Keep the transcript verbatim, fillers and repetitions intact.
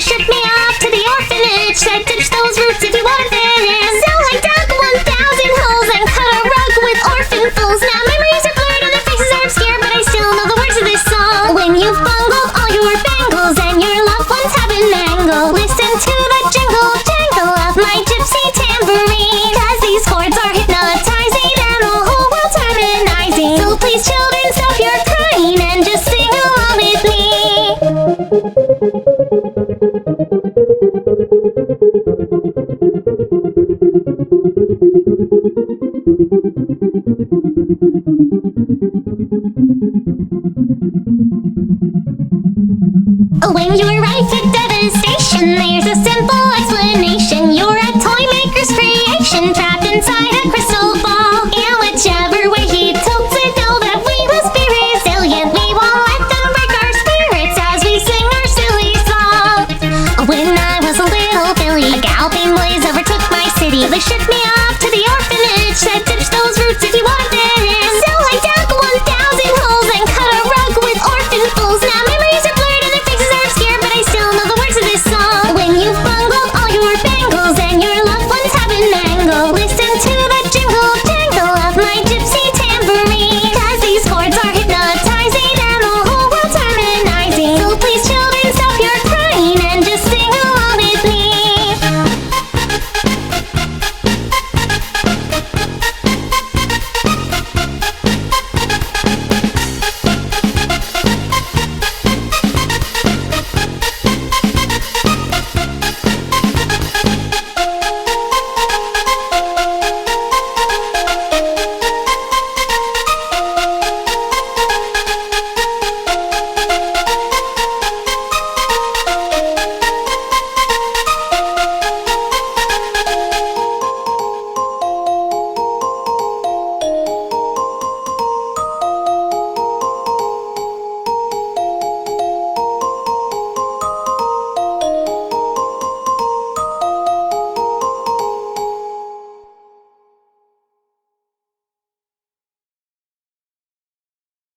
shipped me off to the orphanage. Said ditch those roots if you want them. So I dug one thousand holes and cut a rug with orphan fools. Now memories are blurred and their faces are obscure, but I still know the words of this song. When you've bungled all your bangles and your loved ones have been mangled, listen to the jingle jangle of my gypsy tambourine. Cause these chords are hypnotizing and the whole world's harmonizing. So please children, stop your crying and just sing along with me. When you arrive at devastation, there's a simple explanation. You're a toy maker's creation, trapped inside a crystal ball. And whichever way he tilts it, know that we must be resilient. We won't let them break our spirits as we sing our silly song. When I was a little Billy, a galloping blaze overtook my city. They shipped me off to the orphanage, said ditch those roots if you